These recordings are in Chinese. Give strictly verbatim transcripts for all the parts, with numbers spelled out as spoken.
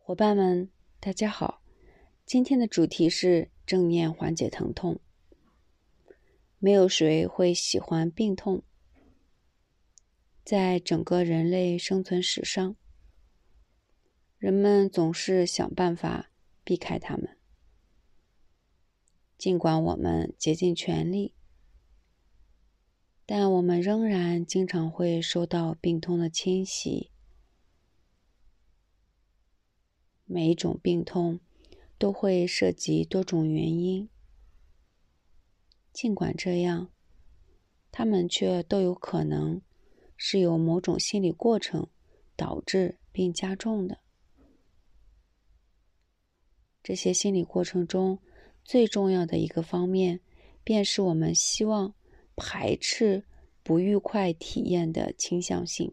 伙伴们，大家好，今天的主题是正念缓解疼痛。没有谁会喜欢病痛，在整个人类生存史上，人们总是想办法避开它们。尽管我们竭尽全力，但我们仍然经常会受到病痛的侵袭。每一种病痛都会涉及多种原因，尽管这样，它们却都有可能是由某种心理过程导致并加重的。这些心理过程中最重要的一个方面，便是我们希望排斥不愉快体验的倾向性。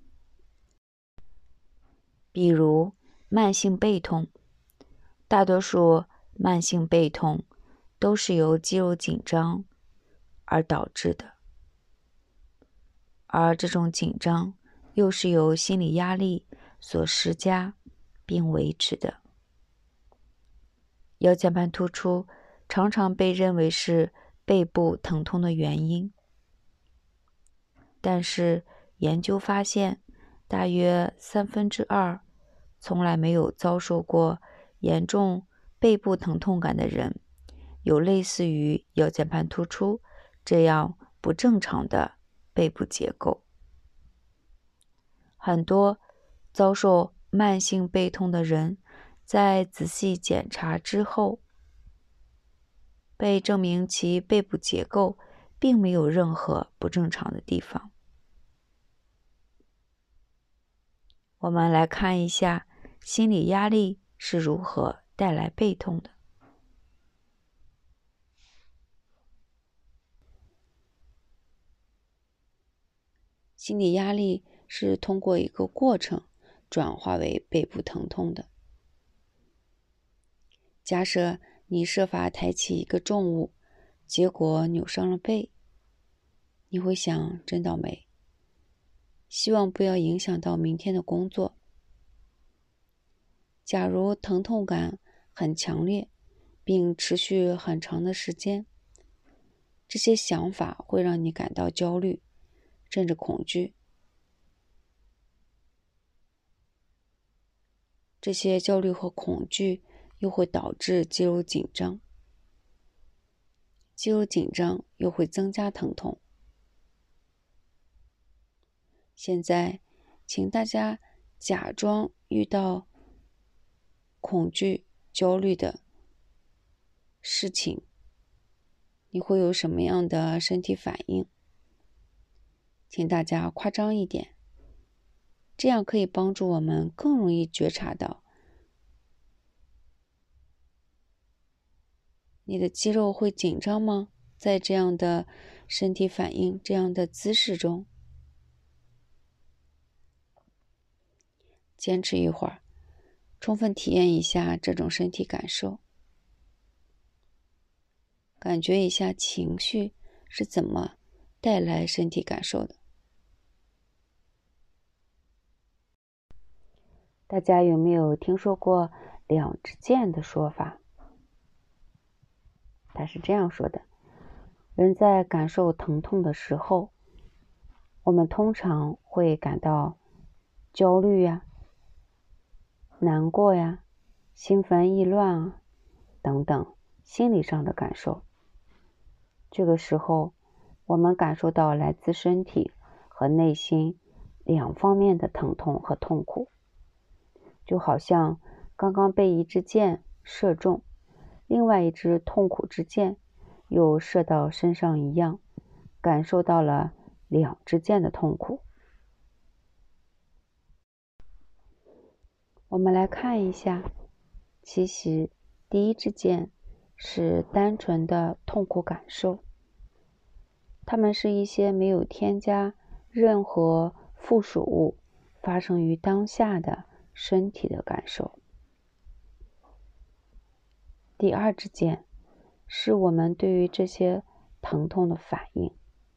比如慢性背痛，大多数慢性背痛都是由肌肉紧张而导致的，而这种紧张又是由心理压力所施加并维持的。腰间盘突出常常被认为是背部疼痛的原因，但是研究发现，大约三分之二从来没有遭受过严重背部疼痛感的人，有类似于腰间盘突出这样不正常的背部结构。很多遭受慢性背痛的人，在仔细检查之后，被证明其背部结构并没有任何不正常的地方。我们来看一下心理压力是如何带来背痛的。 心理压力是通过一个过程转化为背部疼痛的。假设你设法抬起一个重物，结果扭伤了背，你会想真倒霉，希望不要影响到明天的工作。假如疼痛感很强烈，并持续很长的时间，这些想法会让你感到焦虑，甚至恐惧。这些焦虑和恐惧又会导致肌肉紧张，肌肉紧张又会增加疼痛。现在，请大家假装遇到恐惧、焦虑的事情，你会有什么样的身体反应？请大家夸张一点，这样可以帮助我们更容易觉察到你的肌肉会紧张吗？在这样的身体反应、这样的姿势中，坚持一会儿，充分体验一下这种身体感受，感觉一下情绪是怎么带来身体感受的。大家有没有听说过两支箭的说法？他是这样说的：人在感受疼痛的时候，我们通常会感到焦虑呀、难过呀、心烦意乱啊等等心理上的感受。这个时候，我们感受到来自身体和内心两方面的疼痛和痛苦，就好像刚刚被一支箭射中，另外一支痛苦之箭又射到身上一样，感受到了两支箭的痛苦。我们来看一下，其实第一支箭是单纯的痛苦感受，它们是一些没有添加任何附属物，发生于当下的身体的感受。第二支箭是我们对于这些疼痛的反应，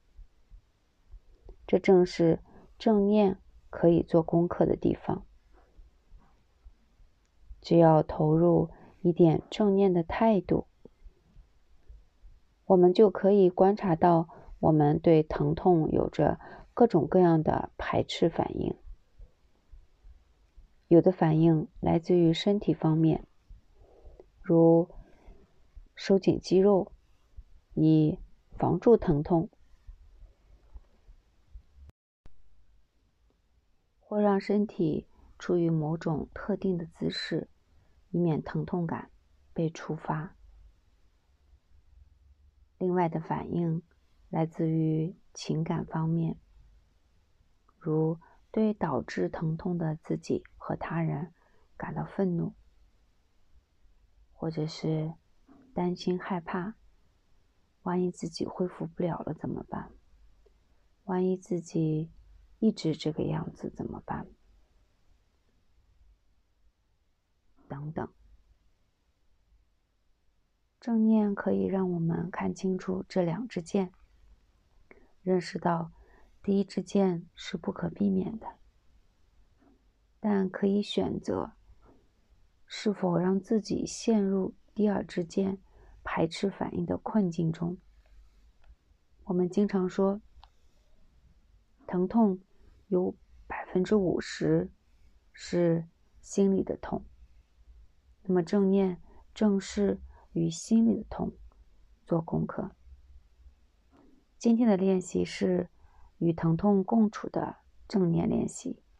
这正是正念可以做功课的地方。 只要投入一点正念的态度，我们就可以观察到我们对疼痛有着各种各样的排斥反应。有的反应来自于身体方面，如收紧肌肉以防住疼痛，或让身体处于某种特定的姿势，以免疼痛感被触发。另外的反应来自于情感方面，如对导致疼痛的自己和他人感到愤怒，或者是担心害怕，万一自己恢复不了了怎么办？万一自己一直这个样子怎么办？等等。正念可以让我们看清楚这两支箭，认识到第一支箭是不可避免的，但可以选择是否让自己陷入第二支箭排斥反应的困境中。我们经常说，疼痛有百分之五十是心理的痛，那么正念正是与心理的痛做功课。今天的练习是与疼痛共处的正念练习。